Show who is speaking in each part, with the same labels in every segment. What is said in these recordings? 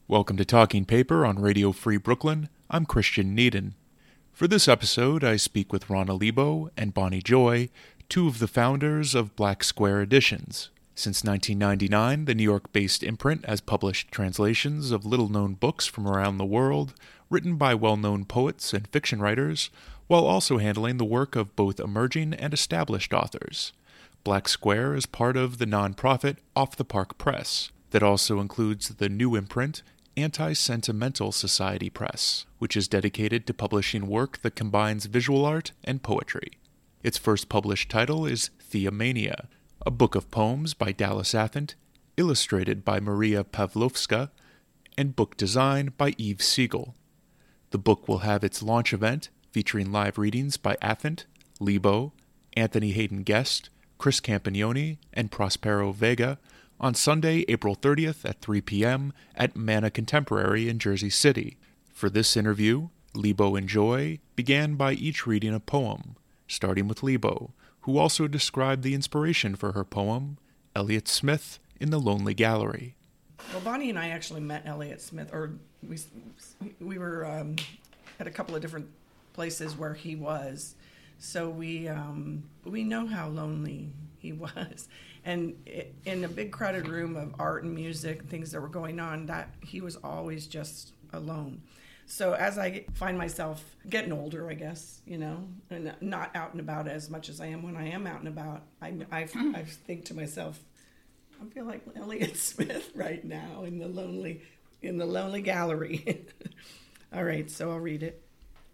Speaker 1: Welcome to Talking Paper on Radio Free Brooklyn. I'm Christian Needon. For this episode, I speak with Rana Lebo and Bonnie Joy, two of the founders of Black Square Editions. Since 1999, the New York-based imprint has published translations of little-known books from around the world, written by well-known poets and fiction writers, while also handling the work of both emerging and established authors. Black Square is part of the nonprofit Off the Park Press, that also includes the new imprint Anti-Sentimental Society Press, which is dedicated to publishing work that combines visual art and poetry. Its first published title is Theomania, a book of poems by Dallas Athent, illustrated by Maria Pavlovska, and book design by Eve Siegel. The book will have its launch event featuring live readings by Athent, Lebo, Anthony Hayden Guest, Chris Campagnoni, and Prospero Vega on Sunday, April 30th at 3 p.m. at Mana Contemporary in Jersey City. For this interview, Lebo and Joy began by each reading a poem, starting with Lebo, who also described the inspiration for her poem, Elliott Smith in the Lonely Gallery.
Speaker 2: Well, Bonnie and I actually met Elliott Smith, or we were at a couple of different places where he was. So we know how lonely he was. And in a big crowded room of art and music, things that were going on, that he was always just alone. So as I find myself getting older, I guess, and not out and about as much as I am when I am out and about, I think to myself, I feel like Elliott Smith right now in the lonely gallery. All right, so I'll read it.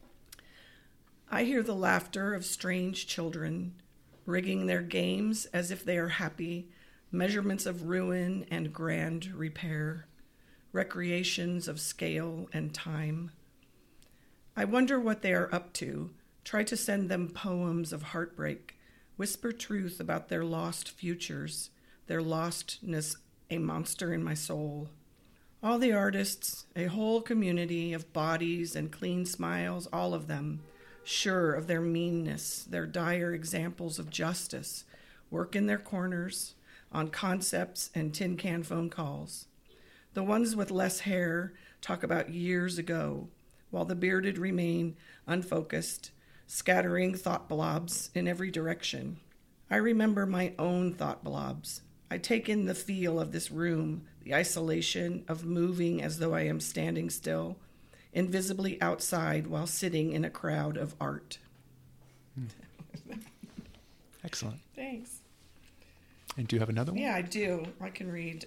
Speaker 2: I hear the laughter of strange children, rigging their games as if they are happy, measurements of ruin and grand repair, recreations of scale and time. I wonder what they are up to, try to send them poems of heartbreak, whisper truth about their lost futures, their lostness, a monster in my soul. All the artists, a whole community of bodies and clean smiles, all of them, sure of their meanness, their dire examples of justice, work in their corners, on concepts and tin can phone calls. The ones with less hair talk about years ago, while the bearded remain unfocused, scattering thought blobs in every direction. I remember my own thought blobs. I take in the feel of this room, the isolation of moving as though I am standing still, invisibly outside while sitting in a crowd of art.
Speaker 1: Excellent.
Speaker 2: Thanks.
Speaker 1: And do you have another one?
Speaker 2: Yeah, I do. I can read.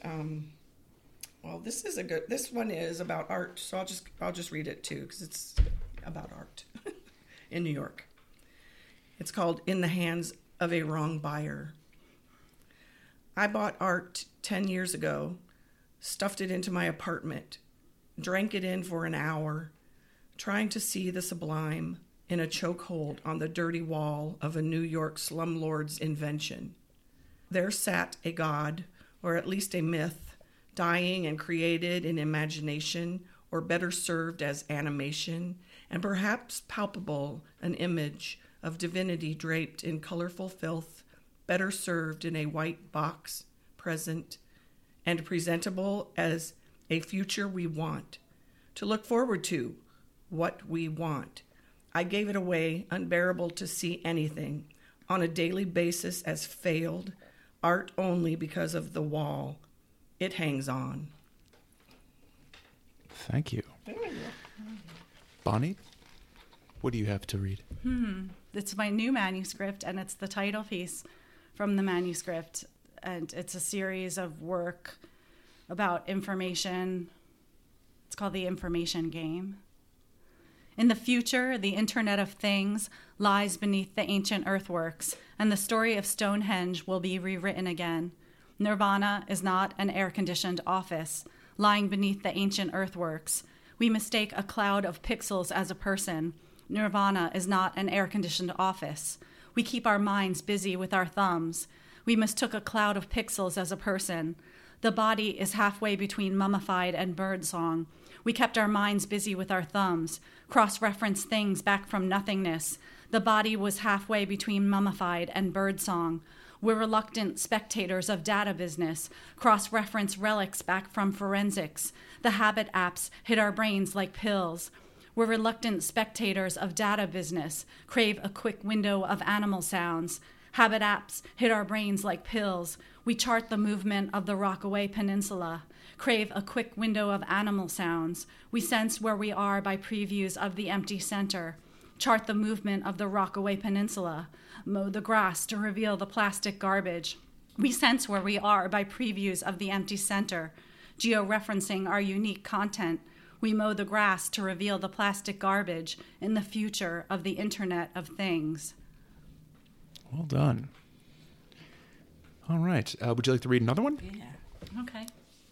Speaker 2: This one is about art, so I'll just read it too because it's about art in New York. It's called In the Hands of a Wrong Buyer. I bought art 10 years ago, stuffed it into my apartment, drank it in for an hour, trying to see the sublime in a chokehold on the dirty wall of a New York slumlord's invention. There sat a god, or at least a myth, dying and created in imagination, or better served as animation, and perhaps palpable an image of divinity draped in colorful filth, better served in a white box, present, and presentable as a future we want, to look forward to, what we want. I gave it away, unbearable to see anything, on a daily basis as failed, art only because of the wall it hangs on.
Speaker 1: Thank you. Bonnie, what do you have to read?
Speaker 3: It's my new manuscript, and it's the title piece from the manuscript, and it's a series of work about information. It's called The Information Game. In the future, the Internet of Things lies beneath the ancient earthworks, and the story of Stonehenge will be rewritten again. Nirvana is not an air-conditioned office lying beneath the ancient earthworks. We mistake a cloud of pixels as a person. Nirvana is not an air-conditioned office. We keep our minds busy with our thumbs. We mistook a cloud of pixels as a person. The body is halfway between mummified and birdsong. We kept our minds busy with our thumbs, cross-referenced things back from nothingness. The body was halfway between mummified and birdsong. We're reluctant spectators of data business, cross-reference relics back from forensics. The habit apps hit our brains like pills. We're reluctant spectators of data business, crave a quick window of animal sounds. Habit apps hit our brains like pills. We chart the movement of the Rockaway Peninsula, crave a quick window of animal sounds. We sense where we are by previews of the empty center, chart the movement of the Rockaway Peninsula, mow the grass to reveal the plastic garbage. We sense where we are by previews of the empty center, georeferencing our unique content. We mow the grass to reveal the plastic garbage in the future of the Internet of Things.
Speaker 1: Well done. All right. Would you like to read another one?
Speaker 2: Yeah.
Speaker 3: Okay.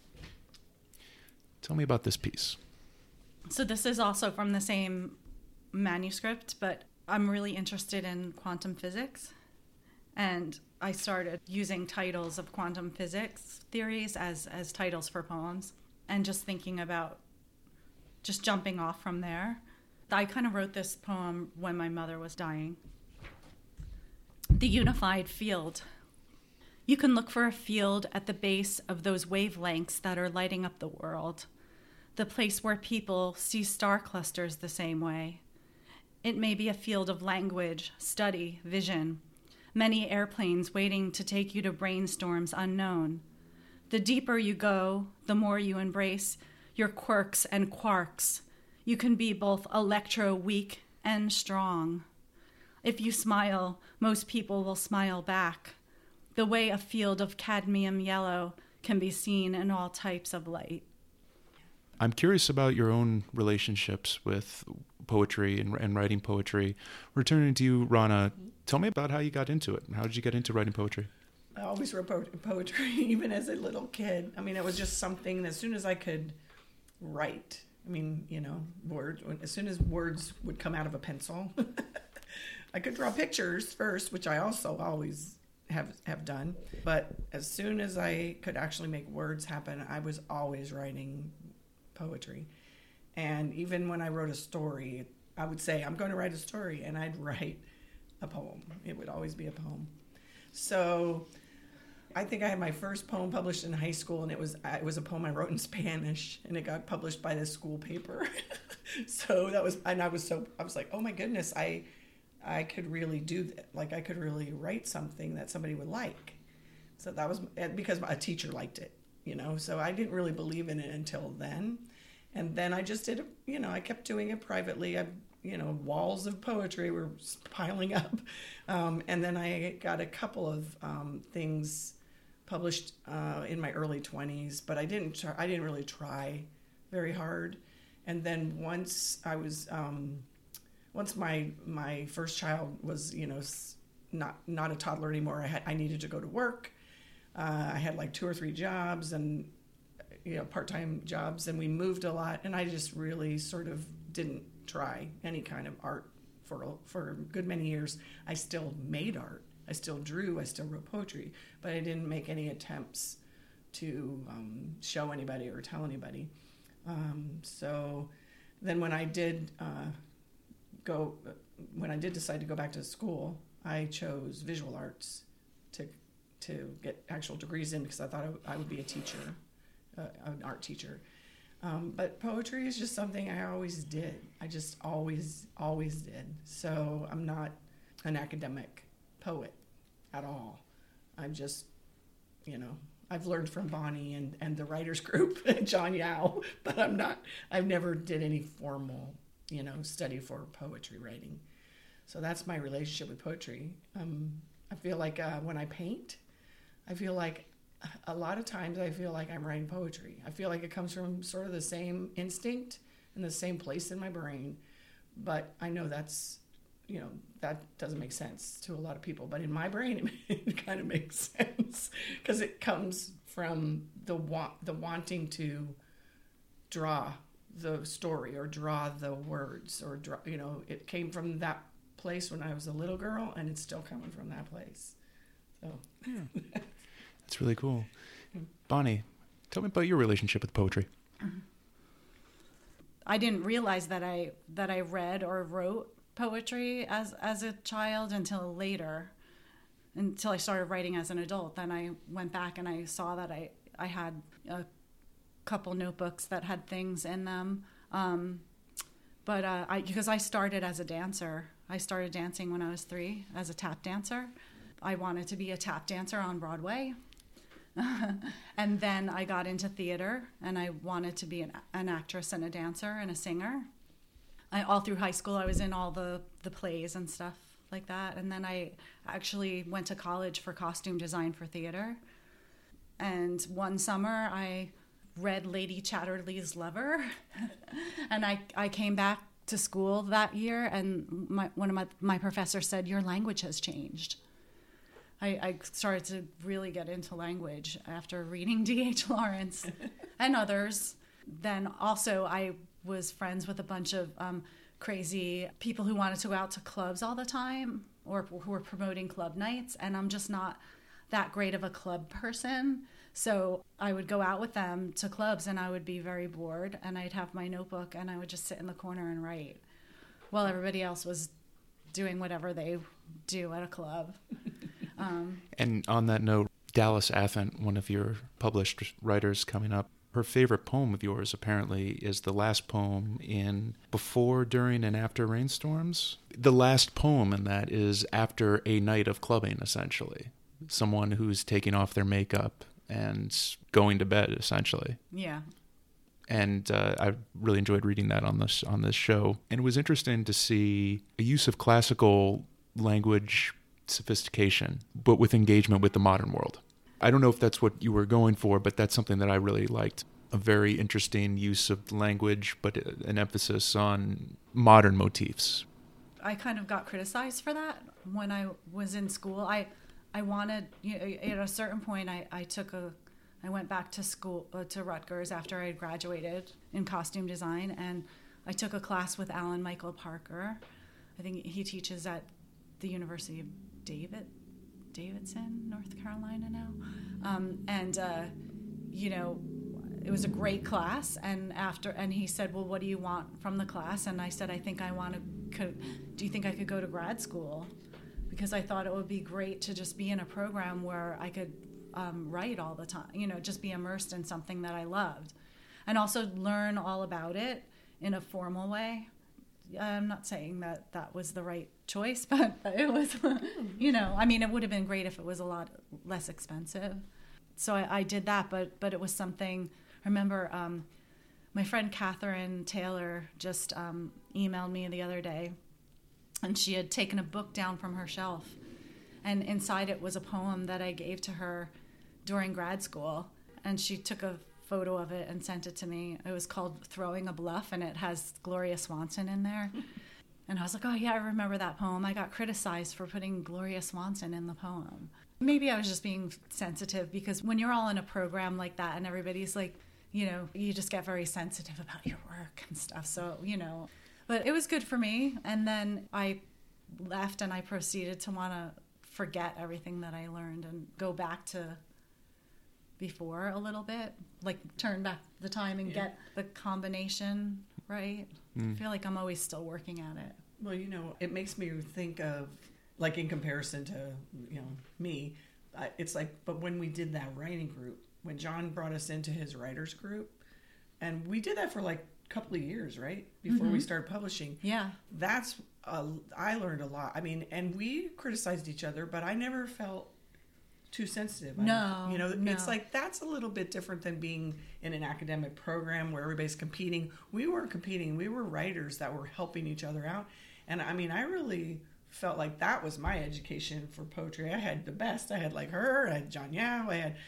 Speaker 1: Tell me about this piece.
Speaker 3: So this is also from the same manuscript, but I'm really interested in quantum physics. And I started using titles of quantum physics theories as titles for poems and just thinking about just jumping off from there. I kind of wrote this poem when my mother was dying. The unified field. You can look for a field at the base of those wavelengths that are lighting up the world, the place where people see star clusters the same way. It may be a field of language, study, vision, many airplanes waiting to take you to brainstorms unknown. The deeper you go, the more you embrace your quirks and quarks. You can be both electro-weak and strong. If you smile, most people will smile back, the way a field of cadmium yellow can be seen in all types of light.
Speaker 1: I'm curious about your own relationships with poetry and writing poetry. Returning to you, Rana, tell me about how you got into it. How did you get into writing poetry?
Speaker 2: I always wrote poetry, even as a little kid. I mean, it was just something, as soon as I could write, I mean, you know, as soon as words would come out of a pencil, I could draw pictures first, which I also always have done. But as soon as I could actually make words happen, I was always writing poetry. And even when I wrote a story, I would say, I'm going to write a story, and I'd write a poem. It would always be a poem. So I think I had my first poem published in high school, and it was a poem I wrote in Spanish, and it got published by the school paper. So that was, and I was like, oh my goodness, I could really do that. Like, I could really write something that somebody would like. So that was because a teacher liked it, you know. So I didn't really believe in it until then. And then I just did it, you know, I kept doing it privately. Walls of poetry were piling up. And then I got a couple of things published in my early 20s, but I didn't really try very hard. And then once my first child was, you know, not a toddler anymore, I needed to go to work. I had like 2 or 3 jobs and, you know, part-time jobs, and we moved a lot, and I just really sort of didn't try any kind of art for a good many years. I still made art. I still drew. I still wrote poetry, but I didn't make any attempts to show anybody or tell anybody. So then when I did decide to go back to school, I chose visual arts to get actual degrees in, because I thought I would be a teacher, an art teacher. But poetry is just something I always did. I just always did. So I'm not an academic poet at all. I'm just, you know, I've learned from Bonnie and the writers group, John Yao, but I've never did any formal, you know, study for poetry writing. So that's my relationship with poetry. I feel like when I paint, I feel like a lot of times I feel like I'm writing poetry. I feel like it comes from sort of the same instinct and the same place in my brain, but I know that's, you know, that doesn't make sense to a lot of people, but in my brain it kind of makes sense, because it comes from the wanting to draw the story or draw the words or draw, you know, it came from that place when I was a little girl, and it's still coming from that place. So
Speaker 1: yeah. That's really cool. Bonnie, tell me about your relationship with poetry.
Speaker 3: I didn't realize that I read or wrote poetry as a child until later. until I started writing as an adult. Then I went back and I saw that I had a couple notebooks that had things in them. Because I started as a dancer. I started dancing when I was 3 as a tap dancer. I wanted to be a tap dancer on Broadway. And then I got into theater, and I wanted to be an actress and a dancer and a singer. All through high school, I was in all the plays and stuff like that. And then I actually went to college for costume design for theater. And one summer, I read Lady Chatterley's Lover. And I came back to school that year, and one of my professors said, "Your language has changed." I started to really get into language after reading D.H. Lawrence and others. Then also I was friends with a bunch of crazy people who wanted to go out to clubs all the time, or who were promoting club nights, and I'm just not that great of a club person. So I would go out with them to clubs, and I would be very bored, and I'd have my notebook, and I would just sit in the corner and write while everybody else was doing whatever they do at a club.
Speaker 1: And on that note, Dallas Athent, one of your published writers coming up, her favorite poem of yours apparently is the last poem in Before, During, and After Rainstorms. The last poem in that is after a night of clubbing, essentially. Someone who's taking off their makeup and going to bed, essentially.
Speaker 3: Yeah.
Speaker 1: And I really enjoyed reading that on this show. And it was interesting to see a use of classical language sophistication, but with engagement with the modern world. I don't know if that's what you were going for, but that's something that I really liked. A very interesting use of language, but an emphasis on modern motifs.
Speaker 3: I kind of got criticized for that when I was in school. I wanted, at a certain point, I went back to school, to Rutgers after I had graduated in costume design, and I took a class with Alan Michael Parker. I think he teaches at the University of Davidson, North Carolina now. It was a great class. And he said, "Well, what do you want from the class?" And I said, "I think I want to, do you think I could go to grad school?" Because I thought it would be great to just be in a program where I could write all the time, just be immersed in something that I loved. And also learn all about it in a formal way. I'm not saying that was the right choice, but it was, it would have been great if it was a lot less expensive. So I did that, but it was something. I remember my friend Catherine Taylor just emailed me the other day, and she had taken a book down from her shelf, and inside it was a poem that I gave to her during grad school, and she took a photo of it and sent it to me. It was called Throwing a Bluff, and it has Gloria Swanson in there. And I was like, oh yeah, I remember that poem. I got criticized for putting Gloria Swanson in the poem. Maybe I was just being sensitive, because when you're all in a program like that and everybody's like, you just get very sensitive about your work and stuff. So, but it was good for me. And then I left, and I proceeded to want to forget everything that I learned and go back to before a little bit, like turn back the time and get the combination right. I feel like I'm always still working at it.
Speaker 2: Well, it makes me think of, like, in comparison to, me, it's like, but when we did that writing group, when John brought us into his writers group, and we did that for like a couple of years, right? Before we started publishing.
Speaker 3: Yeah.
Speaker 2: I learned a lot. I mean, and we criticized each other, but I never felt too sensitive.
Speaker 3: No.
Speaker 2: It's like, that's a little bit different than being in an academic program where everybody's competing. We weren't competing. We were writers that were helping each other out. And I mean, I really felt like that was my education for poetry. I had the best. I had like her, I had John Yao, I had,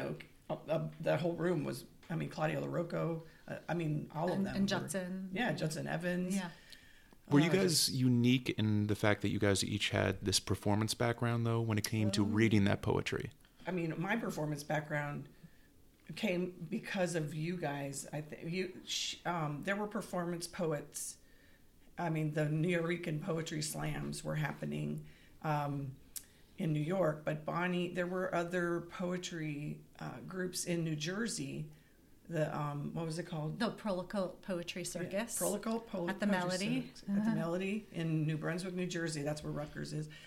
Speaker 2: the whole room was, Claudia LaRocco, all of them.
Speaker 3: And Judson.
Speaker 2: Judson Evans.
Speaker 3: Yeah.
Speaker 1: Were you guys unique in the fact that you guys each had this performance background, though, when it came to reading that poetry?
Speaker 2: My performance background came because of you guys. I think there were performance poets. The Nuyorican poetry slams were happening in New York, but Bonnie, there were other poetry groups in New Jersey. The what was it called?
Speaker 3: The Prolico Poetry Circus.
Speaker 2: Prolico
Speaker 3: at the Melody.
Speaker 2: At the Melody in New Brunswick, New Jersey. That's where Rutgers is.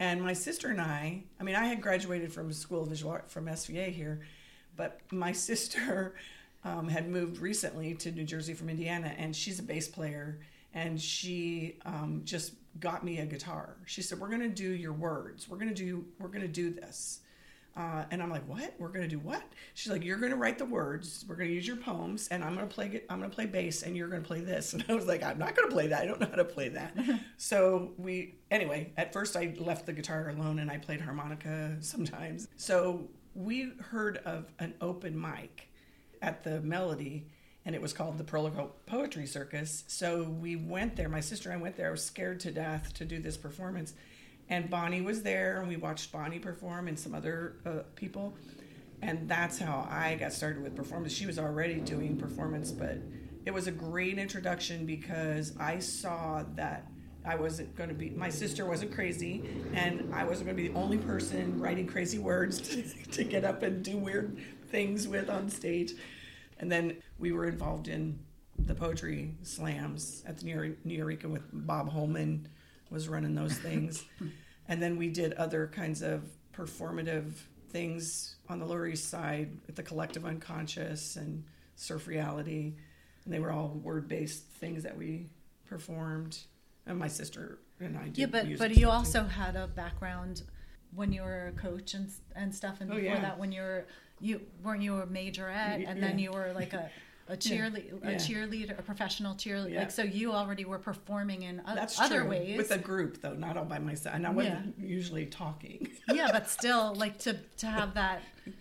Speaker 2: And my sister and I had graduated from School of Visual Art from SVA here, but my sister had moved recently to New Jersey from Indiana, and she's a bass player, and she just got me a guitar. She said, "We're going to do your words. We're going to do this." And I'm like, "What? We're going to do what?" She's like, "You're going to write the words. We're going to use your poems, and I'm going to play bass, and you're going to play this." And I was like, "I'm not going to play that. I don't know how to play that." So anyway, at first I left the guitar alone, and I played harmonica sometimes. So we heard of an open mic at the Melody, and it was called the Prologue Poetry Circus. So we went there. My sister and I went there. I was scared to death to do this performance. And Bonnie was there, and we watched Bonnie perform and some other people. And that's how I got started with performance. She was already doing performance, but it was a great introduction because I saw that my sister wasn't crazy, and I wasn't going to be the only person writing crazy words to get up and do weird things with on stage. And then we were involved in the poetry slams at the New Eureka with Bob Holman was running those things. And then we did other kinds of performative things on the Lower East Side at the Collective Unconscious and Surf Reality. And they were all word-based things that we performed. And my sister and I did.
Speaker 4: Yeah, but you also had a background when you were a coach and stuff, and before that, when you weren't you a majorette, and then you were like a cheerleader, a professional cheerleader.
Speaker 2: Yeah.
Speaker 4: Like, so you already were performing in
Speaker 2: That's
Speaker 4: other
Speaker 2: true.
Speaker 4: ways.
Speaker 2: With a group, though, not all by myself. And I wasn't usually talking.
Speaker 4: Yeah, but still, like to have that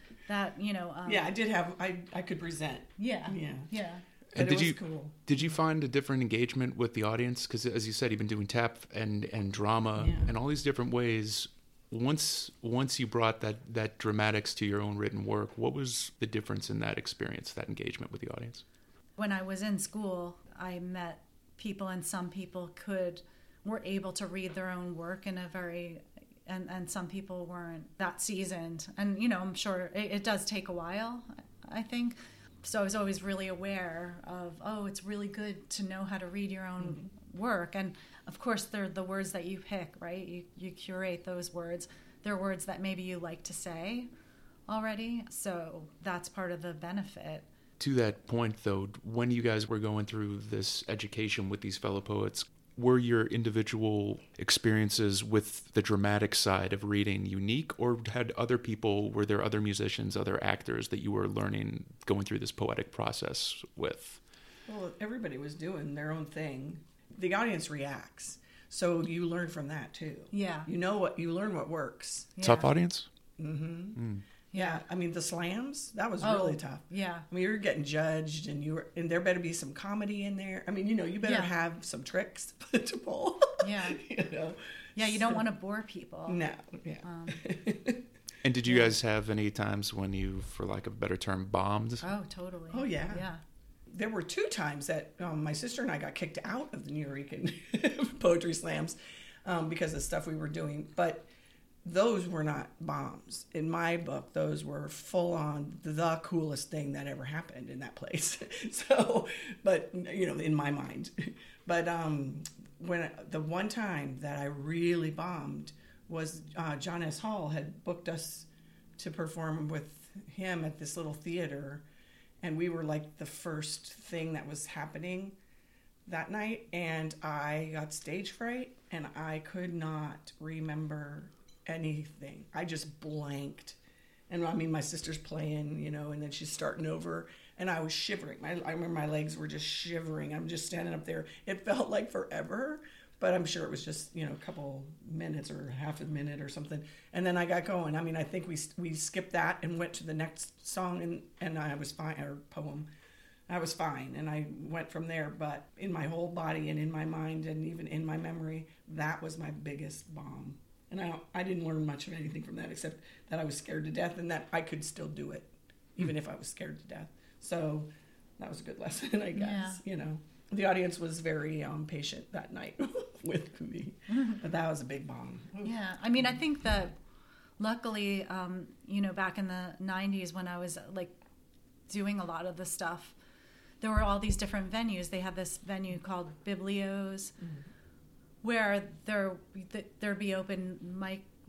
Speaker 2: I did have. I could present.
Speaker 4: Yeah.
Speaker 1: And
Speaker 2: But it was cool.
Speaker 1: Did you find a different engagement with the audience? Because as you said, you've been doing tap and drama and all these different ways. Once you brought that dramatics to your own written work, what was the difference in that experience, that engagement with the audience?
Speaker 4: When I was in school, I met people, and some people were able to read their own work in a very, and some people weren't that seasoned. And I'm sure it does take a while, I think. So I was always really aware of, it's really good to know how to read your own work. And of course, they're the words that you pick, right? You curate those words. They're words that maybe you like to say already. So that's part of the benefit.
Speaker 1: To that point, though, when you guys were going through this education with these fellow poets, were your individual experiences with the dramatic side of reading unique, or were there other musicians, other actors that you were learning, going through this poetic process with?
Speaker 2: Well, everybody was doing their own thing. The audience reacts, so you learn from that too.
Speaker 4: Yeah,
Speaker 2: you learn what works.
Speaker 4: Yeah.
Speaker 1: Tough audience.
Speaker 2: Mm-hmm. Yeah, the slams, that was really tough.
Speaker 4: Yeah,
Speaker 2: you're getting judged, and there better be some comedy in there. You better have some tricks to pull.
Speaker 4: Yeah, Yeah, you don't want to bore people.
Speaker 2: No. Yeah.
Speaker 1: And did you guys have any times when you, for lack of a better term, bombed?
Speaker 4: Oh, totally.
Speaker 2: Oh, yeah.
Speaker 4: Yeah.
Speaker 2: There were 2 times that my sister and I got kicked out of the New Eurekan poetry slams because of stuff we were doing. But those were not bombs. In my book, those were full on the coolest thing that ever happened in that place. But in my mind. But when the one time that I really bombed was John S. Hall had booked us to perform with him at this little theater. And we were like the first thing that was happening that night. And I got stage fright, and I could not remember anything. I just blanked. And my sister's playing, and then she's starting over, and I was shivering. I remember my legs were just shivering. I'm just standing up there. It felt like forever, but I'm sure it was just, a couple minutes or half a minute or something. And then I got going. I think we skipped that and went to the next song, and I was fine, or poem. I was fine, and I went from there. But in my whole body and in my mind and even in my memory, that was my biggest bomb. And I didn't learn much of anything from that, except that I was scared to death and that I could still do it, even if I was scared to death. So that was a good lesson, I guess.
Speaker 4: Yeah.
Speaker 2: The audience was very patient that night with me, but that was a big bomb.
Speaker 4: Yeah, I think that luckily, back in the 90s when I was doing a lot of the stuff, there were all these different venues. They had this venue called Biblios, where there'd be open mic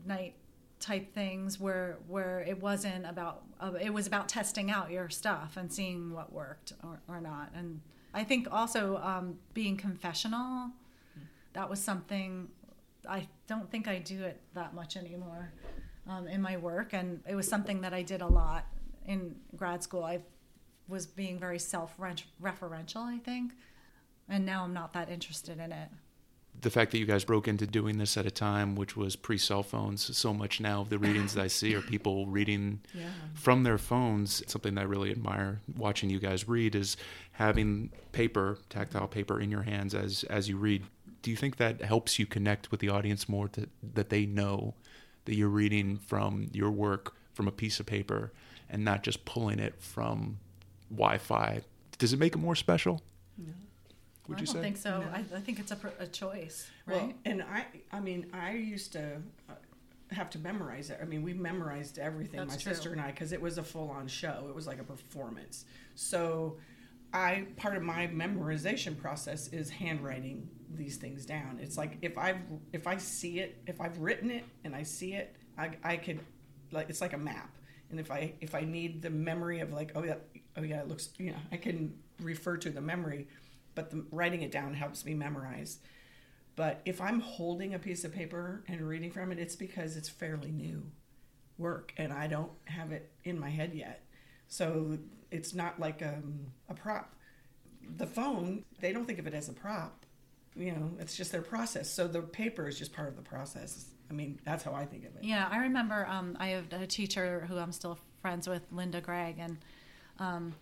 Speaker 4: night type things where it wasn't about, it was about testing out your stuff and seeing what worked or not. And I think also being confessional, that was something, I don't think I do it that much anymore in my work. And it was something that I did a lot in grad school. I was being very self-referential, I think. And now I'm not that interested in it.
Speaker 1: The fact that you guys broke into doing this at a time which was pre-cell phones, so much now of the readings that I see are people reading from their phones. Something that I really admire watching you guys read is having paper, tactile paper in your hands as you read. Do you think that helps you connect with the audience more, that they know that you're reading from your work from a piece of paper and not just pulling it from Wi-Fi? Does it make it more special?
Speaker 2: No.
Speaker 1: Would you say?
Speaker 4: I don't think so.
Speaker 2: No.
Speaker 4: I think it's a choice, right?
Speaker 2: Well, and I mean, I used to have to memorize it. I mean, we memorized everything,
Speaker 4: That's
Speaker 2: my
Speaker 4: true.
Speaker 2: sister and I, because it was a full-on show. It was like a performance. So part of my memorization process is handwriting these things down. It's like if I see it, if I've written it and I see it, I could, like, it's like a map. And if I need the memory of like, oh yeah, it looks, I can refer to the memory, but writing it down helps me memorize. But if I'm holding a piece of paper and reading from it, it's because it's fairly new work and I don't have it in my head yet. So it's not like a prop. The phone, they don't think of it as a prop. It's just their process. So the paper is just part of the process. I mean, that's how I think of it.
Speaker 4: Yeah, I remember I have a teacher who I'm still friends with, Linda Gregg, and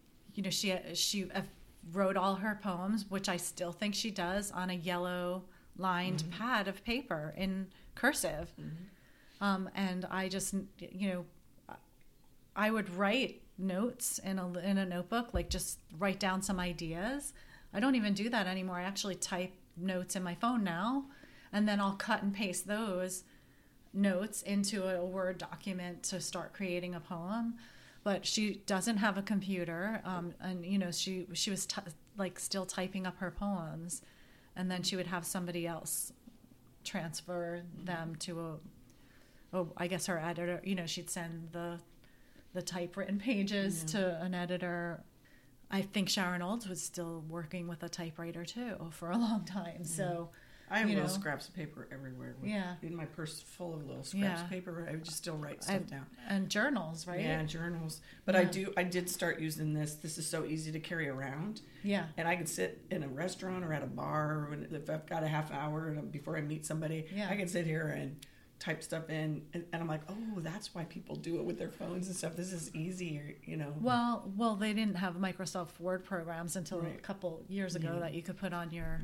Speaker 4: she wrote all her poems, which I still think she does, on a yellow lined pad of paper in cursive. And I just, I would write notes in a notebook, like just write down some ideas. I don't even do that anymore. I actually type notes in my phone now, and then I'll cut and paste those notes into a Word document to start creating a poem. But she doesn't have a computer, and she was still typing up her poems, and then she would have somebody else transfer them to I guess her editor. She'd send the typewritten pages to an editor. I think Sharon Olds was still working with a typewriter too for a long time. So
Speaker 2: I have little scraps of paper everywhere.
Speaker 4: Yeah.
Speaker 2: In my purse full of little scraps of paper. I would just still write stuff down.
Speaker 4: And journals, right?
Speaker 2: Yeah, journals. But I did start using this. This is so easy to carry around. Yeah. And I can sit in a restaurant or at a bar, or if I've got a half hour before I meet somebody, I can sit here and type stuff in, and I'm like, oh, that's why people do it with their phones and stuff. This is easier,
Speaker 4: Well, they didn't have Microsoft Word programs until a couple years ago that you could put on your,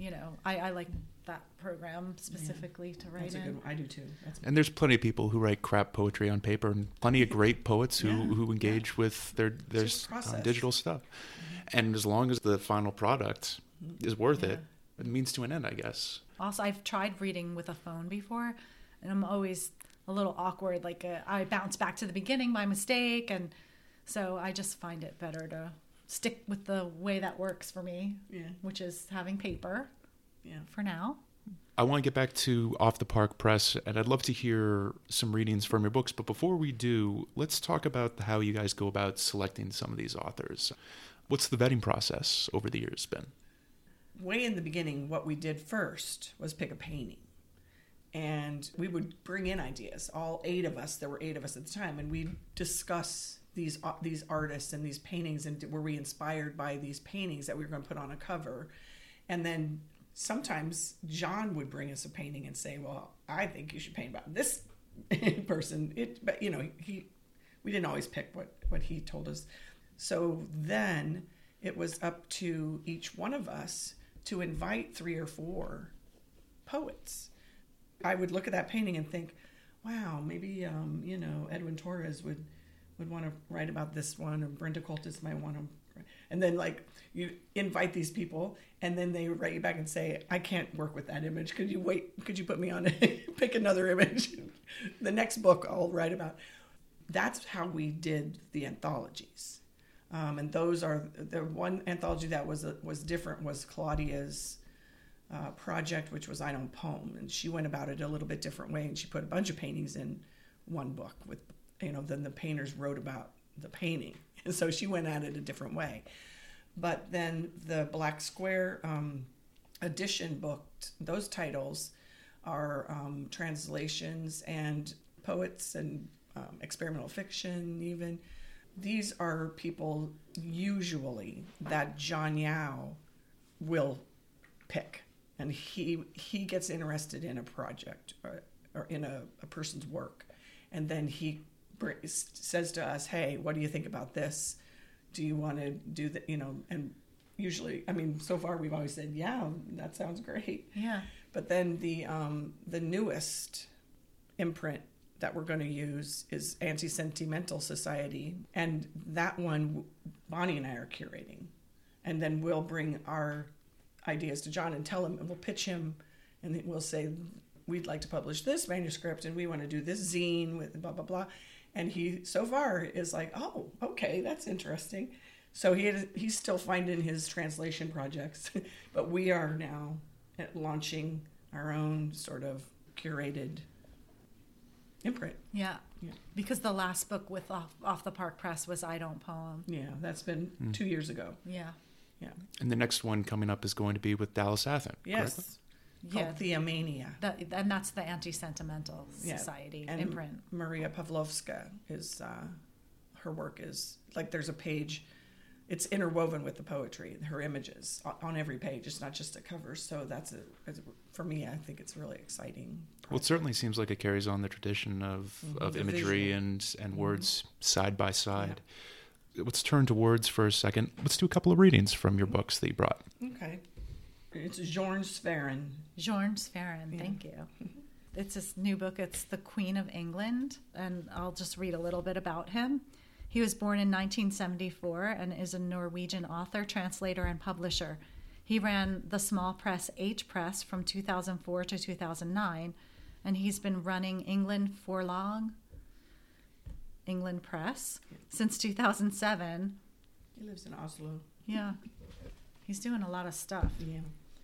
Speaker 4: I like that program specifically to write in.
Speaker 2: Good one. I do too.
Speaker 1: And there's plenty of people who write crap poetry on paper, and plenty of great poets who engage with their digital stuff. And as long as the final product is worth it means to an end, I guess.
Speaker 4: Also, I've tried reading with a phone before, and I'm always a little awkward. Like I bounce back to the beginning by mistake, and so I just find it better to stick with the way that works for me, which is having paper. For now.
Speaker 1: I want to get back to Off the Park Press, and I'd love to hear some readings from your books. But before we do, let's talk about how you guys go about selecting some of these authors. What's the vetting process over the years been?
Speaker 2: Way in the beginning, what we did first was pick a painting. And we would bring in ideas, all 8 of us. There were 8 of us at the time, and we'd discuss these artists and these paintings, and were we inspired by these paintings that we were going to put on a cover. And then sometimes John would bring us a painting and say, well, I think you should paint about this person. But we didn't always pick what he told us. So then it was up to each one of us to invite 3 or 4 poets. I would look at that painting and think, wow, maybe, Edwin Torres would want to write about this one, or Brenda Coltis might want to. And then, you invite these people, and then they write you back and say, I can't work with that image. Could you put me on it? Pick another image. The next book I'll write about. That's how we did the anthologies. And those are the one anthology that was different was Claudia's project, which was I Don't Poem. And she went about it a little bit different way, and she put a bunch of paintings in one book with, then the painters wrote about the painting. And so she went at it a different way. But then the Black Square edition book, those titles are translations and poets and experimental fiction even. These are people usually that John Yao will pick, and he gets interested in a project or in a person's work, and then he says to us, hey, what do you think about this? Do you want to do that? And usually, so far we've always said, yeah, that sounds great.
Speaker 4: Yeah.
Speaker 2: But then the newest imprint that we're going to use is Anti-Sentimental Society, and that one Bonnie and I are curating, and then we'll bring our ideas to John and tell him, and we'll pitch him, and we'll say we'd like to publish this manuscript, and we want to do this zine with blah blah blah, and he so far is like, oh, okay, that's interesting. So he's still finding his translation projects, but we are now launching our own sort of curated imprint.
Speaker 4: Yeah. Because the last book with Off the Park Press was I Don't Poem.
Speaker 2: Yeah, that's been 2 years ago.
Speaker 4: Yeah.
Speaker 2: Yeah.
Speaker 1: And the next one coming up is going to be with Dallas Athen.
Speaker 2: Yes.
Speaker 1: Correctly?
Speaker 2: Called Theomania.
Speaker 4: And that's the Anti-Sentimental Society
Speaker 2: and
Speaker 4: imprint.
Speaker 2: Maria Pavlovska is, her work is, like there's a page, it's interwoven with the poetry, her images on every page. It's not just a cover. So for me, I think it's really exciting.
Speaker 1: Well, it certainly seems like it carries on the tradition of imagery and words side by side. Yeah. Let's turn to words for a second. Let's do a couple of readings from your books that you brought.
Speaker 2: Okay. It's Jorn Sverren.
Speaker 4: Jorn Sverren, thank you. It's this new book. It's The Queen of England, and I'll just read a little bit about him. He was born in 1974 and is a Norwegian author, translator, and publisher. He ran the small press H Press from 2004 to 2009, and he's been running England Press since 2007.
Speaker 2: He lives in Oslo.
Speaker 4: Yeah. He's doing a lot of stuff.
Speaker 2: Yeah.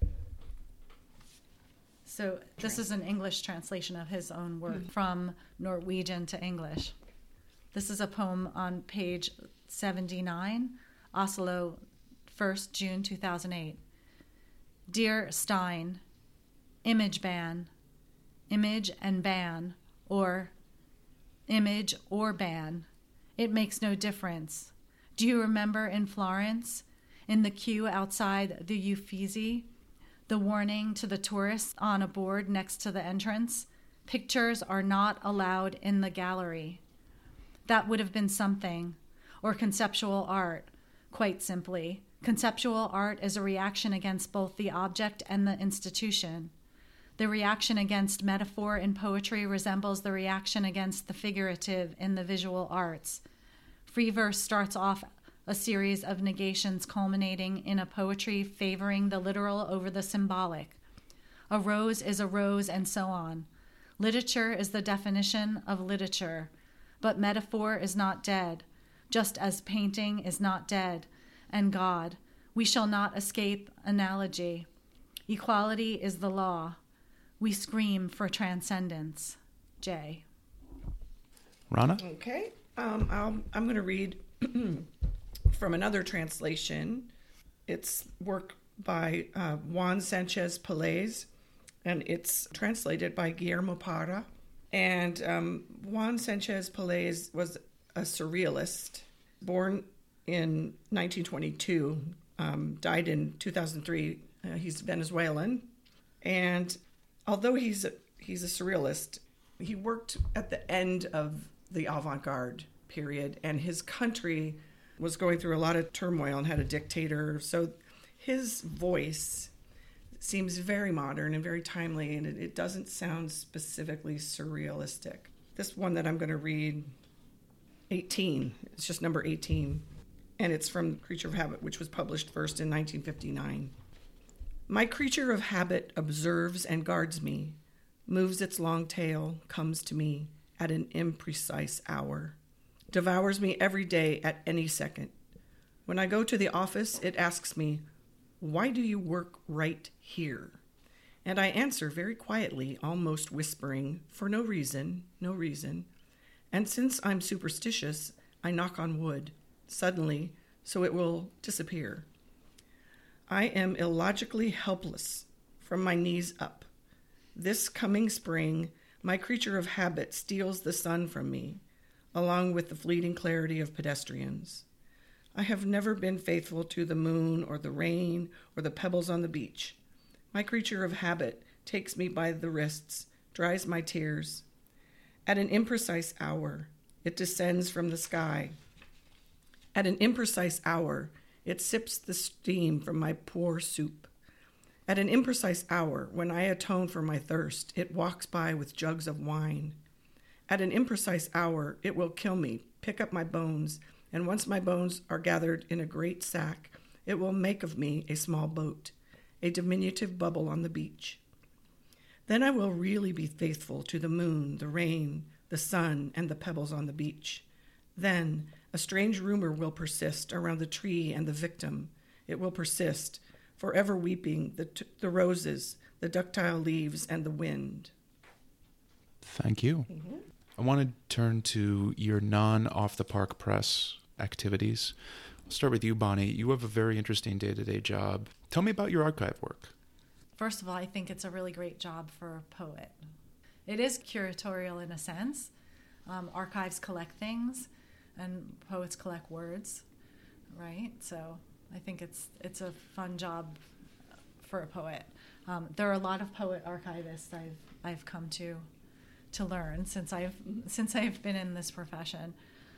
Speaker 4: So this is an English translation of his own work from Norwegian to English. This is a poem on page 79, Oslo, 1st June 2008. Dear Stein, image ban, image and ban, or image or ban. It makes no difference. Do you remember in Florence, in the queue outside the Uffizi, the warning to the tourists on a board next to the entrance? Pictures are not allowed in the gallery. That would have been something. Or conceptual art, quite simply. Conceptual art is a reaction against both the object and the institution. The reaction against metaphor in poetry resembles the reaction against the figurative in the visual arts. Free verse starts off a series of negations culminating in a poetry favoring the literal over the symbolic. A rose is a rose, and so on. Literature is the definition of literature. But metaphor is not dead, just as painting is not dead, and God. We shall not escape analogy. Equality is the law. We scream for transcendence. Jay.
Speaker 1: Rana?
Speaker 2: Okay. I'm going to read from another translation. It's work by Juan Sanchez Pelaez, and it's translated by Guillermo Parra. And Juan Sanchez Pelaez was a surrealist, born in 1922, died in 2003. He's Venezuelan. And although he's a surrealist, he worked at the end of the avant-garde period, and his country was going through a lot of turmoil and had a dictator. So his voice seems very modern and very timely, and it doesn't sound specifically surrealistic. This one that I'm going to read, 18, it's just number 18, and it's from Creature of Habit, which was published first in 1959. My creature of habit observes and guards me, moves its long tail, comes to me at an imprecise hour, devours me every day at any second. When I go to the office, it asks me, why do you work right here? And I answer very quietly, almost whispering, for no reason, no reason. And since I'm superstitious, I knock on wood, suddenly, so it will disappear. I am illogically helpless from my knees up. This coming spring, my creature of habit steals the sun from me, along with the fleeting clarity of pedestrians. I have never been faithful to the moon or the rain or the pebbles on the beach. My creature of habit takes me by the wrists, dries my tears. At an imprecise hour, it descends from the sky. At an imprecise hour, it sips the steam from my poor soup. At an imprecise hour, when I atone for my thirst, it walks by with jugs of wine. At an imprecise hour, it will kill me, pick up my bones, and once my bones are gathered in a great sack, it will make of me a small boat, a diminutive bubble on the beach. Then I will really be faithful to the moon, the rain, the sun, and the pebbles on the beach. Then a strange rumor will persist around the tree and the victim. It will persist, forever weeping the roses, the ductile leaves, and the wind.
Speaker 1: Thank you. Mm-hmm. I want to turn to your non-off-the-park press activities. I'll start with you, Bonnie. You have a very interesting day-to-day job. Tell me about your archive work.
Speaker 4: First of all, I think it's a really great job for a poet. It is curatorial in a sense. Archives collect things, and poets collect words, right? So I think it's a fun job for a poet. There are a lot of poet archivists I've come to learn since I've been in this profession.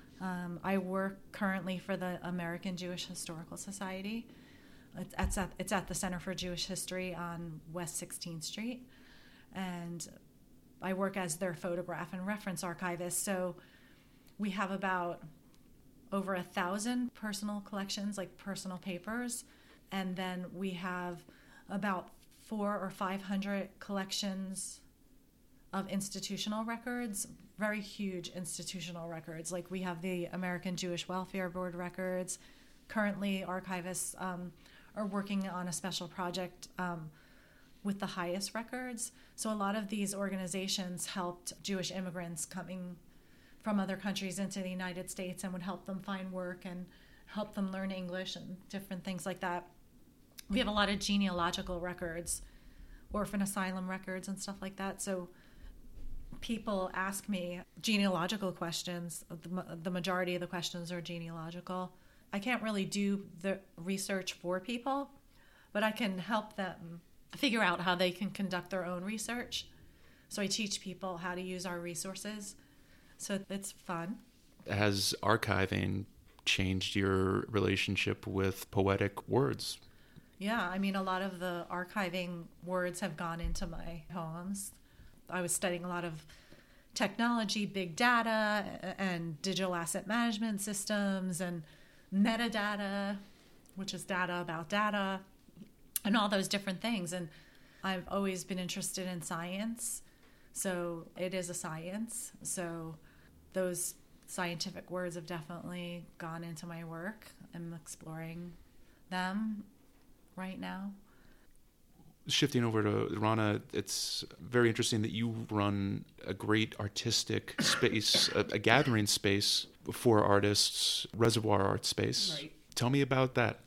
Speaker 4: I work currently for the American Jewish Historical Society. It's at the Center for Jewish History on West 16th Street, and I work as their photograph and reference archivist. So we have about over 1,000 personal collections, like personal papers, and then we have about 400 or 500 collections of institutional records, very huge institutional records. Like we have the American Jewish Welfare Board records. Currently, archivists are working on a special project with the highest records. So a lot of these organizations helped Jewish immigrants coming from other countries into the United States and would help them find work and help them learn English and different things like that. We have a lot of genealogical records, orphan asylum records and stuff like that. So people ask me genealogical questions. The majority of the questions are genealogical. I can't really do the research for people, but I can help them figure out how they can conduct their own research. So I teach people how to use our resources. So it's fun.
Speaker 1: Has archiving changed your relationship with poetic words?
Speaker 4: Yeah, I mean, a lot of the archiving words have gone into my poems. I was studying a lot of technology, big data, and digital asset management systems, and metadata, which is data about data, and all those different things. And I've always been interested in science, so it is a science. So those scientific words have definitely gone into my work. I'm exploring them right now.
Speaker 1: Shifting over to Rana, it's very interesting that you run a great artistic space, a gathering space for artists, Reservoir Art Space.
Speaker 2: Right.
Speaker 1: Tell me about that.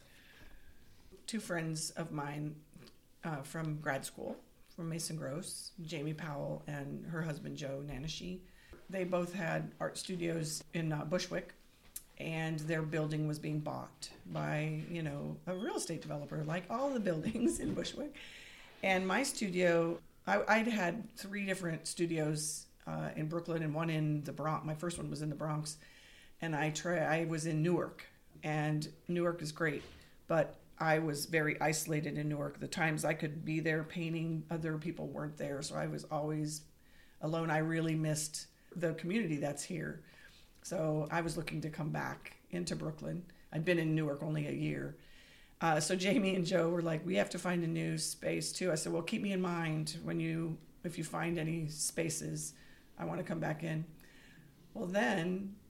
Speaker 2: Two friends of mine from grad school, from Mason Gross, Jamie Powell and her husband Joe Nanashi. They both had art studios in Bushwick, and their building was being bought by, a real estate developer, like all the buildings in Bushwick. And my studio, I'd had 3 different studios in Brooklyn and one in the Bronx. My first one was in the Bronx, and I was in Newark, and Newark is great, but I was very isolated in Newark. The times I could be there painting, other people weren't there, so I was always alone. I really missed the community that's here. So I was looking to come back into Brooklyn. I'd been in Newark only a year. So Jamie and Joe were like, we have to find a new space too. I said, well, keep me in mind if you find any spaces, I want to come back in. Well, then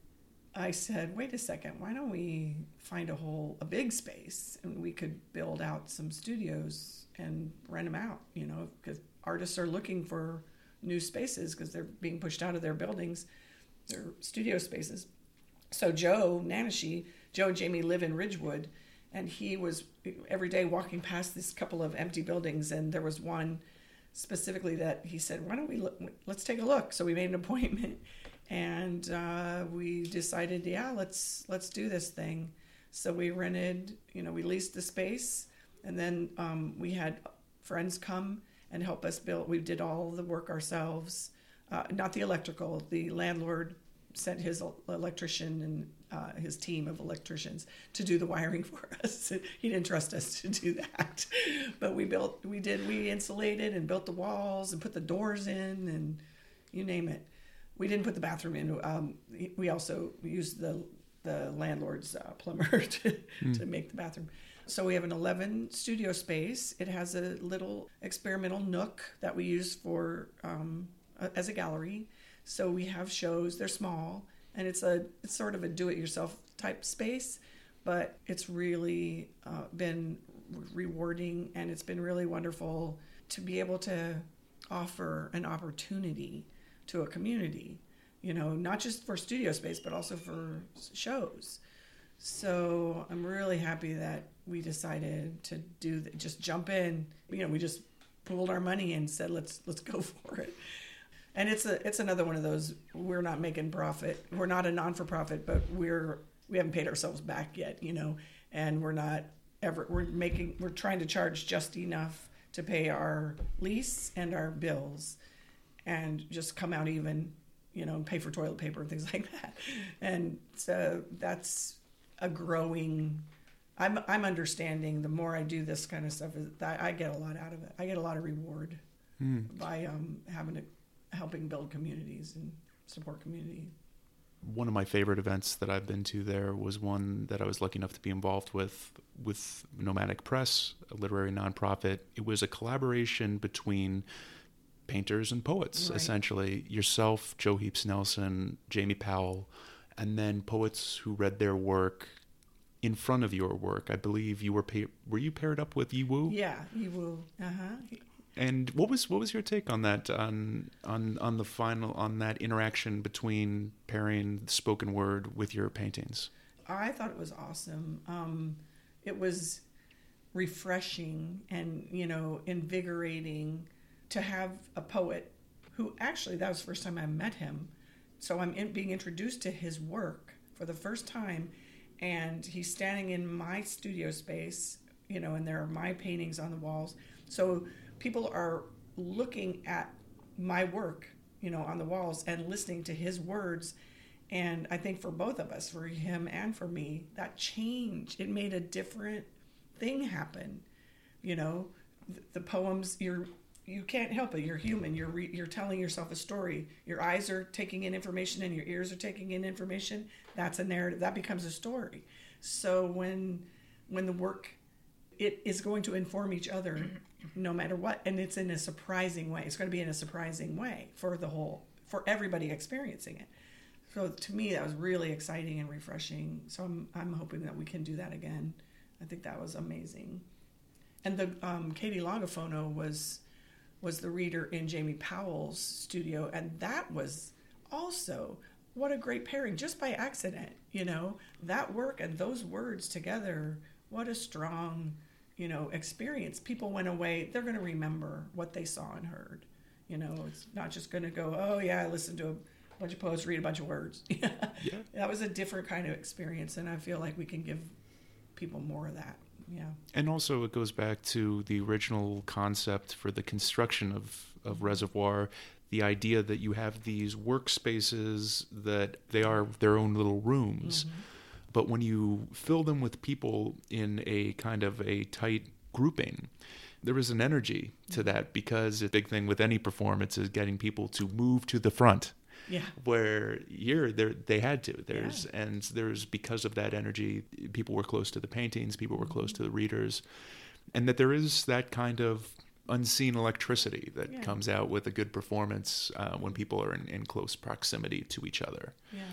Speaker 2: I said, wait a second, why don't we find a big space, and we could build out some studios and rent them out, because artists are looking for new spaces because they're being pushed out of their buildings, their studio spaces. So Joe Nanashi, Joe and Jamie live in Ridgewood, and he was every day walking past this couple of empty buildings, and there was one specifically that he said, why don't we let's take a look. So we made an appointment, and we decided, let's do this thing. So we rented, we leased the space, and then we had friends come and help us build. We did all the work ourselves, not the electrical. The landlord sent his electrician and his team of electricians to do the wiring for us. He didn't trust us to do that, but we insulated and built the walls and put the doors in and you name it. We didn't put the bathroom in. We also used the landlord's plumber to make the bathroom. So we have an 11 studio space. It has a little experimental nook that we use for as a gallery. So we have shows. They're small, and it's sort of a do-it-yourself type space, but it's really been rewarding, and it's been really wonderful to be able to offer an opportunity to a community, not just for studio space, but also for shows. So I'm really happy that we decided to just jump in. We just pooled our money and said, let's go for it. And it's another one of those, we're not making profit. We're not a non-for-profit, but we haven't paid ourselves back yet, and we're trying to charge just enough to pay our lease and our bills and just come out even, and pay for toilet paper and things like that. And so that's a growing, I'm understanding the more I do this kind of stuff, is that I get a lot out of it. I get a lot of reward by helping build communities and support community.
Speaker 1: One of my favorite events that I've been to there was one that I was lucky enough to be involved with Nomadic Press, a literary nonprofit. It was a collaboration between painters and poets, essentially. Yourself, Joe Heaps Nelson, Jamie Powell, and then poets who read their work in front of your work. I believe you were you paired up with Yi Wu?
Speaker 2: Yeah, Yi Wu.
Speaker 1: And what was your take on that, on that interaction between pairing the spoken word with your paintings?
Speaker 2: I thought it was awesome. It was refreshing and invigorating to have a poet who, actually, that was the first time I met him. So I'm being introduced to his work for the first time, and he's standing in my studio space, and there are my paintings on the walls. So people are looking at my work, on the walls and listening to his words. And I think for both of us, for him and for me, that change, it made a different thing happen. The poems, you can't help it. You're human. You're telling yourself a story. Your eyes are taking in information and your ears are taking in information. That's a narrative. That becomes a story. So when the work, it is going to inform each other no matter what. And it's in a surprising way. It's going to be in a surprising way for everybody experiencing it. So to me, that was really exciting and refreshing. So I'm hoping that we can do that again. I think that was amazing. And the Katie Longafono was the reader in Jamie Powell's studio, and that was also, what a great pairing, just by accident, that work and those words together, what a strong, experience. People went away, they're going to remember what they saw and heard. It's not just going to go, oh yeah, I listened to a bunch of poets read a bunch of words. Yeah. That was a different kind of experience, and I feel like we can give people more of that. Yeah. And
Speaker 1: also it goes back to the original concept for the construction of Reservoir, the idea that you have these workspaces that they are their own little rooms. Mm-hmm. But when you fill them with people in a kind of a tight grouping, there is an energy to that, because a big thing with any performance is getting people to move to the front. Yeah. Where they had to. There's because of that energy, people were close to the paintings, people were close to the readers, and that there is that kind of unseen electricity that comes out with a good performance when people are in close proximity to each other. Yeah.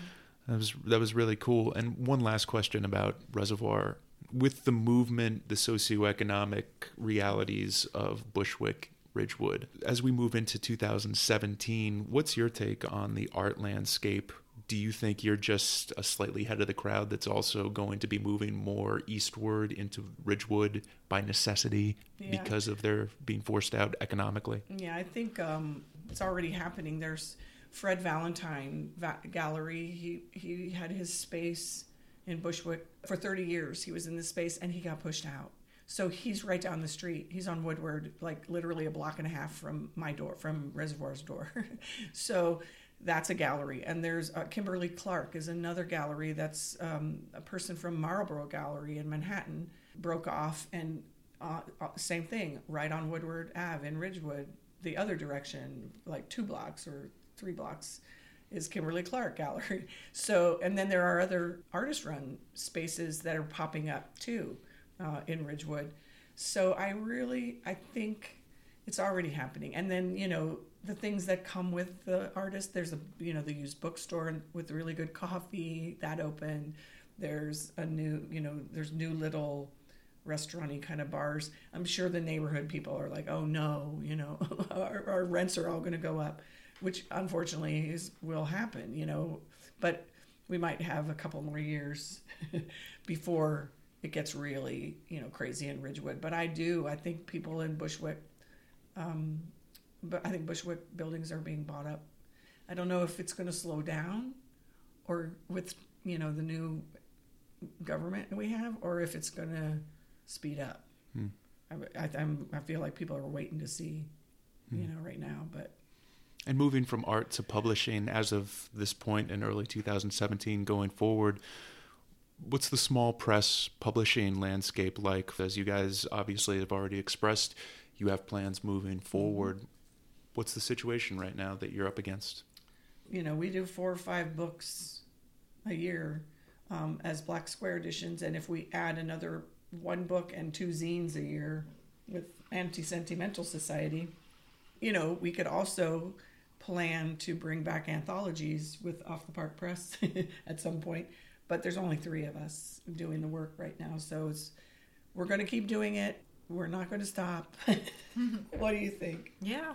Speaker 1: That was really cool. And one last question about Reservoir. With the movement, the socioeconomic realities of Bushwick, Ridgewood, as we move into 2017, what's your take on the art landscape? Do you think you're just a slightly ahead of the crowd that's also going to be moving more eastward into Ridgewood by necessity because of their being forced out economically?
Speaker 2: Yeah, I think it's already happening. There's Fred Valentine Gallery. He had his space in Bushwick for 30 years. He was in this space and he got pushed out. So he's right down the street. He's on Woodward, like literally a block and a half from my door, from Reservoir's door. So that's a gallery. And there's Kimberly Clark is another gallery. That's a person from Marlborough Gallery in Manhattan, broke off, and same thing, right on Woodward Ave in Ridgewood, the other direction, like 2 blocks or 3 blocks, is Kimberly Clark Gallery. So, and then there are other artist-run spaces that are popping up too in Ridgewood. So I think it's already happening. And then, the things that come with the artist, there's the used bookstore with really good coffee that opened. There's there's new little restaurant-y kind of bars. I'm sure the neighborhood people are like, oh no, our rents are all going to go up, which unfortunately will happen, but we might have a couple more years before it gets really, crazy in Ridgewood. But I think people in Bushwick, but I think Bushwick buildings are being bought up. I don't know if it's going to slow down or with, the new government we have, or if it's going to speed up. I feel like people are waiting to see, right now, but.
Speaker 1: And moving from art to publishing as of this point in early 2017 going forward, what's the small press publishing landscape like? As you guys obviously have already expressed, you have plans moving forward. What's the situation right now that you're up against?
Speaker 2: We do 4 or 5 books a year as Black Square editions, and if we add another 1 book and 2 zines a year with Anti-Sentimental Society, we could also plan to bring back anthologies with Off the Park Press at some point, but there's only 3 of us doing the work right now, so we're going to keep doing it. We're not going to stop. What do you think?
Speaker 4: Yeah.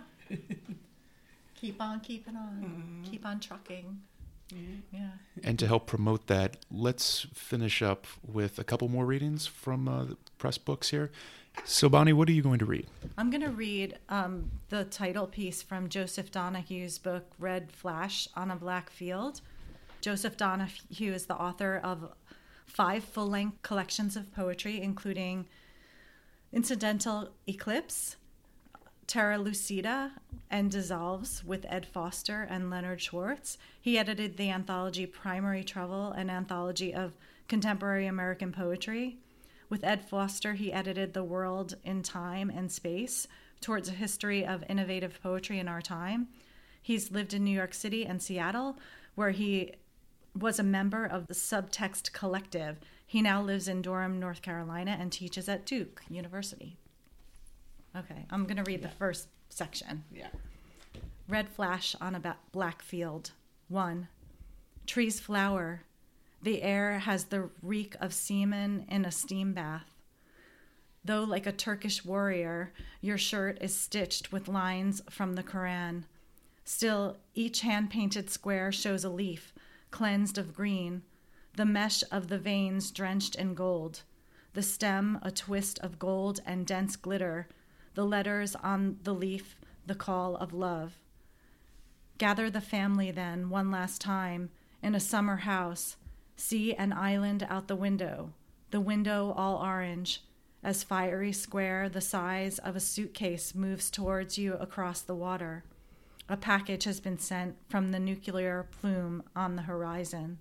Speaker 4: Keep on keeping on. Keep on trucking. Yeah.
Speaker 1: And to help promote that, let's finish up with a couple more readings from the press books here. So, Bonnie, what are you going to read?
Speaker 4: I'm going to read the title piece from Joseph Donahue's book, Red Flash on a Black Field. Joseph Donahue is the author of 5 full-length collections of poetry, including Incidental Eclipse, Terra Lucida, and Dissolves with Ed Foster and Leonard Schwartz. He edited the anthology Primary Trouble, an anthology of contemporary American poetry. With Ed Foster, he edited The World in Time and Space, Towards a History of Innovative Poetry in Our Time. He's lived in New York City and Seattle, where he was a member of the Subtext Collective. He now lives in Durham, North Carolina, and teaches at Duke University. Okay, I'm going to read the first section.
Speaker 2: Yeah.
Speaker 4: Red Flash on a Black Field. 1. Trees flower. The air has the reek of semen in a steam bath. Though like a Turkish warrior, your shirt is stitched with lines from the Quran. Still, each hand-painted square shows a leaf, cleansed of green, the mesh of the veins drenched in gold, the stem a twist of gold and dense glitter, the letters on the leaf, the call of love. Gather the family then, one last time, in a summer house. See an island out the window all orange, as fiery square the size of a suitcase moves towards you across the water. A package has been sent from the nuclear plume on the horizon.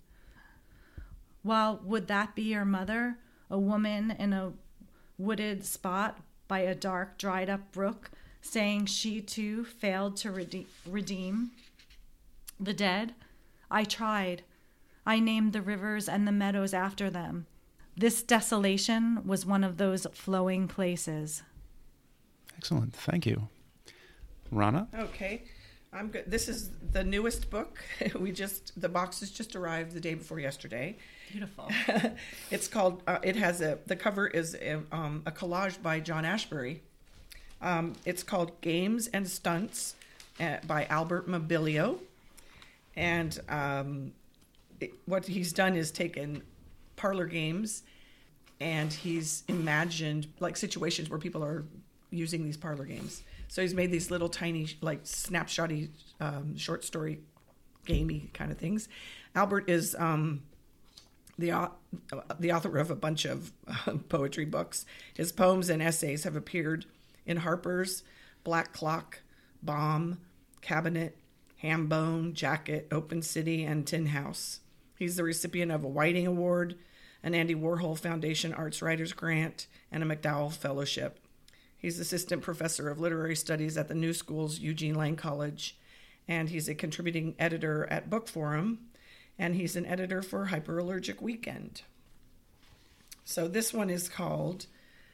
Speaker 4: While would that be your mother, a woman in a wooded spot by a dark, dried-up brook, saying she too failed to redeem the dead? I tried. I named the rivers and the meadows after them. This desolation was one of those flowing places.
Speaker 1: Excellent. Thank you. Rana?
Speaker 2: Okay. I'm good. This is the newest book. The boxes just arrived the day before yesterday.
Speaker 4: Beautiful.
Speaker 2: It's called, the cover is a collage by John Ashbery. It's called Games and Stunts by Albert Mobilio. And what he's done is taken parlor games and he's imagined like situations where people are using these parlor games. So he's made these little tiny, like snapshotty, short story, gamey kind of things. Albert is the author of a bunch of poetry books. His poems and essays have appeared in Harper's, Black Clock, Bomb, Cabinet, Hambone, Jacket, Open City, and Tin House. He's the recipient of a Whiting Award, an Andy Warhol Foundation Arts Writers Grant, and a MacDowell Fellowship. He's assistant professor of literary studies at the New School's Eugene Lang College, and he's a contributing editor at Book Forum, and he's an editor for Hyperallergic Weekend. So this one is called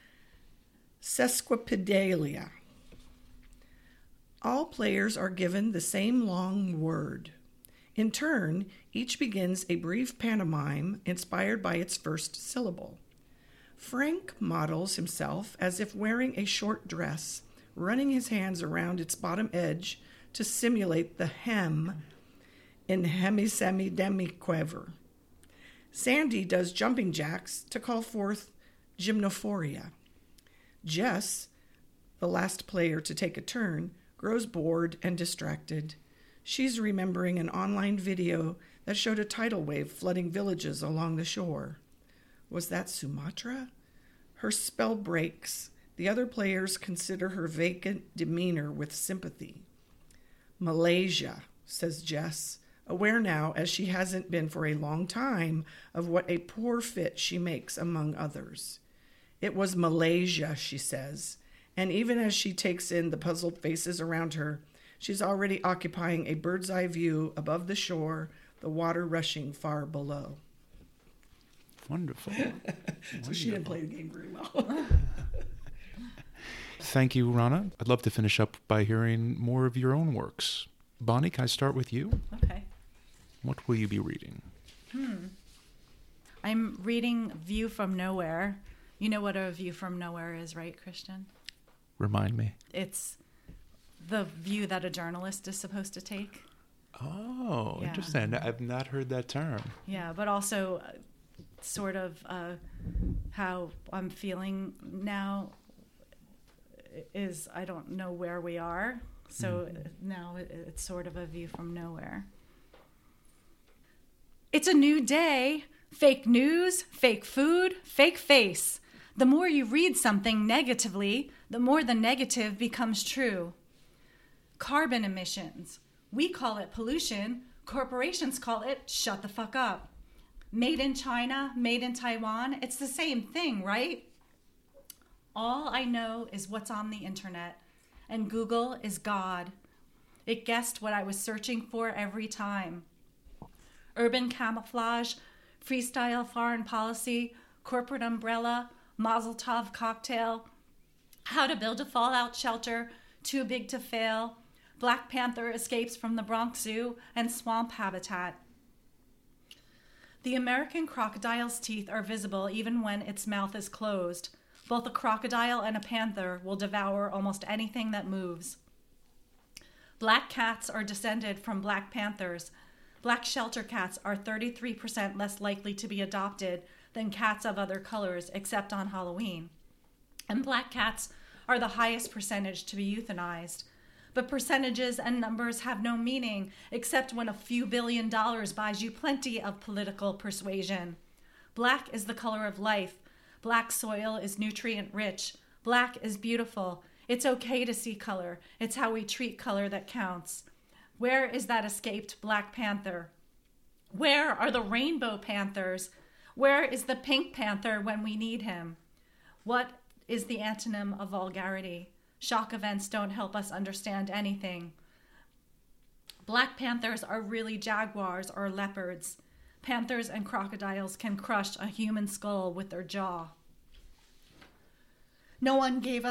Speaker 2: Sesquipedalia. All players are given the same long word. In turn, each begins a brief pantomime inspired by its first syllable. Frank models himself as if wearing a short dress, running his hands around its bottom edge to simulate the hem in hemi-semi-demi-quiver. Sandy does jumping jacks to call forth gymnophoria. Jess, the last player to take a turn, grows bored and distracted. She's remembering an online video that showed a tidal wave flooding villages along the shore. Was that Sumatra? Her spell breaks. The other players consider her vacant demeanor with sympathy. Malaysia, says Jess, aware now, as she hasn't been for a long time, of what a poor fit she makes among others. It was Malaysia, she says, and even as she takes in the puzzled faces around her, she's already occupying a bird's eye view above the shore, the water rushing far below.
Speaker 1: Wonderful.
Speaker 2: So she didn't play the game very well.
Speaker 1: Thank you, Rana. I'd love to finish up by hearing more of your own works. Bonnie, can I start with you?
Speaker 4: Okay.
Speaker 1: What will you be reading?
Speaker 3: I'm reading View from Nowhere. You know what a view from nowhere is, right, Christian?
Speaker 1: Remind me.
Speaker 3: It's the view that a journalist is supposed to take.
Speaker 1: Oh,
Speaker 3: Yeah.
Speaker 1: interesting. I've not heard that term.
Speaker 3: Yeah, but also sort of how I'm feeling now is I don't know where we are. So now it's sort of a view from nowhere. It's a new day. Fake news, fake food, fake face. The more you read something negatively, the more the negative becomes true. Carbon emissions. We call it pollution. Corporations call it shut the fuck up. Made in China, made in Taiwan, it's the same thing, right? All I know is what's on the internet, and Google is God. It guessed what I was searching for every time. Urban camouflage, freestyle foreign policy, corporate umbrella, Mazel Tov cocktail, how to build a fallout shelter, too big to fail, Black Panther escapes from the Bronx Zoo, and swamp habitat. The American crocodile's teeth are visible even when its mouth is closed. Both a crocodile and a panther will devour almost anything that moves. Black cats are descended from black panthers. Black shelter cats are 33% less likely to be adopted than cats of other colors, except on Halloween. And black cats are the highest percentage to be euthanized. But percentages and numbers have no meaning except when a few $1 billion buys you plenty of political persuasion. Black is the color of life. Black soil is nutrient rich. Black is beautiful. It's okay to see color. It's how we treat color that counts. Where is that escaped Black Panther? Where are the rainbow panthers? Where is the pink panther when we need him? What is the antonym of vulgarity? Shock events don't help us understand anything. Black panthers are really jaguars or leopards. Panthers and crocodiles can crush a human skull with their jaw. No one gave us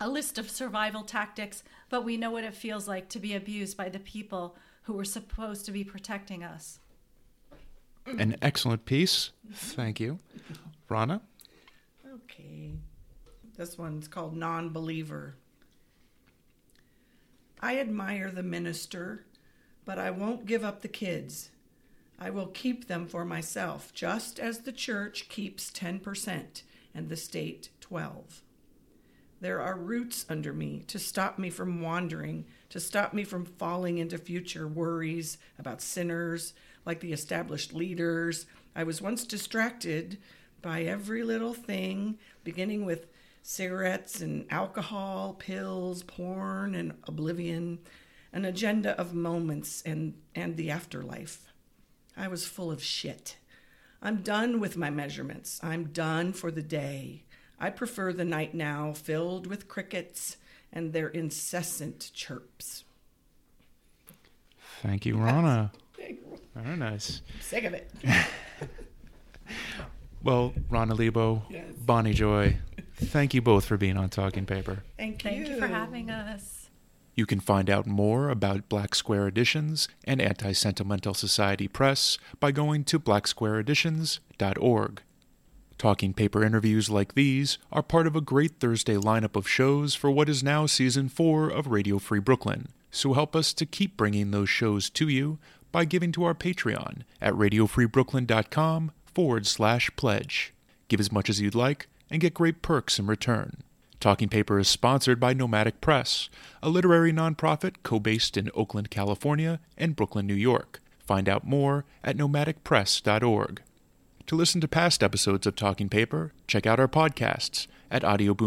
Speaker 4: a list of survival tactics, but we know what it feels like to be abused by the people who were supposed to be protecting us.
Speaker 1: An excellent piece. Thank you. Rana?
Speaker 2: Okay. This one's called Non-Believer. I admire the minister, but I won't give up the kids. I will keep them for myself, just as the church keeps 10% and the state 12%. There are roots under me to stop me from wandering, to stop me from falling into future worries about sinners like the established leaders. I was once distracted by every little thing, beginning with cigarettes and alcohol, pills, porn, and oblivion, an agenda of moments and the afterlife. I was full of shit. I'm done with my measurements. I'm done for the day. I prefer the night now, filled with crickets and their incessant chirps.
Speaker 1: Thank you, Rana. Very nice.
Speaker 2: I'm sick of it.
Speaker 1: Well, Rana Lebo,
Speaker 2: Yes.
Speaker 1: Bonnie Joy, thank you both for being on Talking Paper.
Speaker 2: Thank you.
Speaker 4: Thank you for having us.
Speaker 1: You can find out more about Black Square Editions and Anti-Sentimental Society Press by going to blacksquareeditions.org. Talking Paper interviews like these are part of a great Thursday lineup of shows for what is now Season 4 of Radio Free Brooklyn. So help us to keep bringing those shows to you by giving to our Patreon at radiofreebrooklyn.com/pledge. Give as much as you'd like and get great perks in return. Talking Paper is sponsored by Nomadic Press, a literary nonprofit co-based in Oakland, California and Brooklyn, New York. Find out more at nomadicpress.org. To listen to past episodes of Talking Paper, check out our podcasts at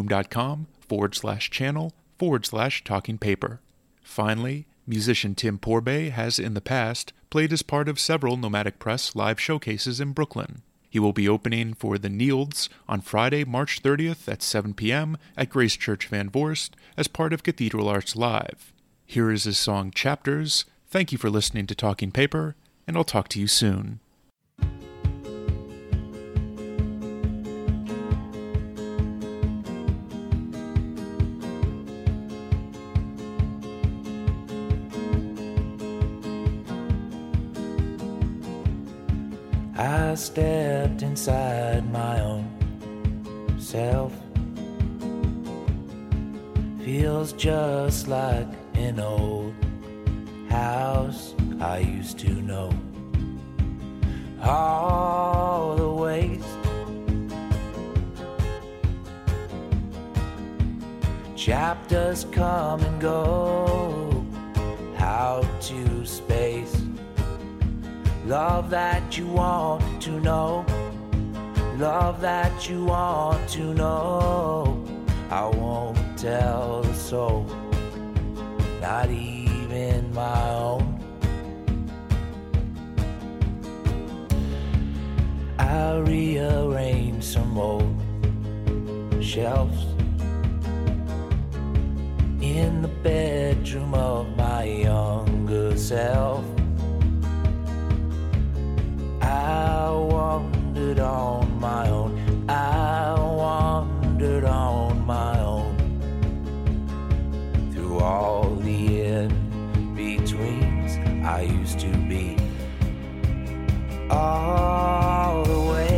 Speaker 1: audioboom.com/channel/Talking Paper. Finally, musician Tim Porbay has in the past played as part of several Nomadic Press live showcases in Brooklyn. He will be opening for the Nields on Friday, March 30th at 7 p.m. at Grace Church Van Voorst as part of Cathedral Arts Live. Here is his song Chapters. Thank you for listening to Talking Paper, and I'll talk to you soon.
Speaker 5: I stepped inside my own self. Feels just like an old house I used to know. All the ways chapters come and go out to space. Love that you want to know, love that you want to know. I won't tell the soul, not even my own. I rearrange some old shelves in the bedroom of my younger self. I wandered on my own, I wandered on my own, through all the in-betweens I used to be. All the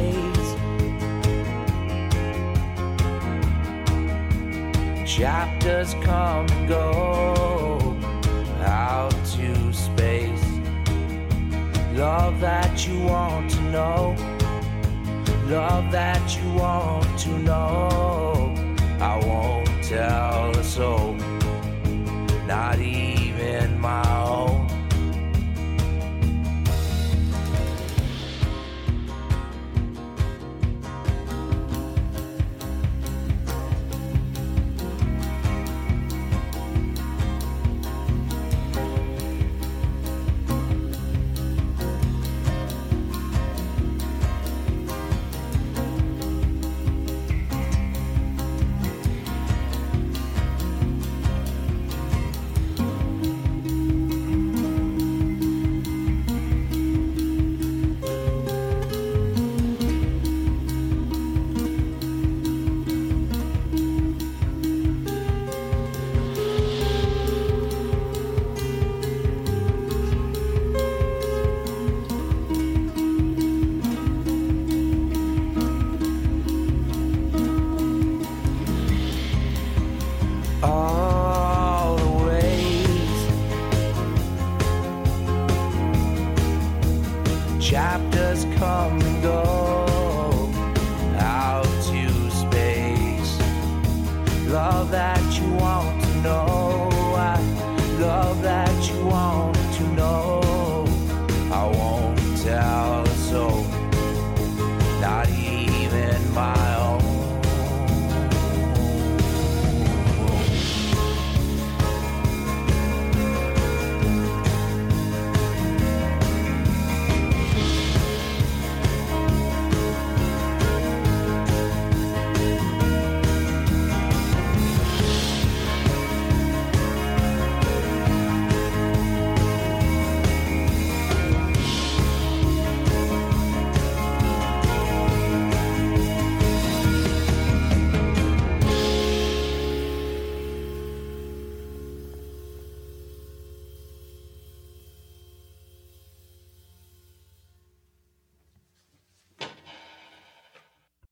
Speaker 5: ways chapters come and go out to space. Love that you want to know, love that you want to know. I won't tell a soul, not even my own. just come and go.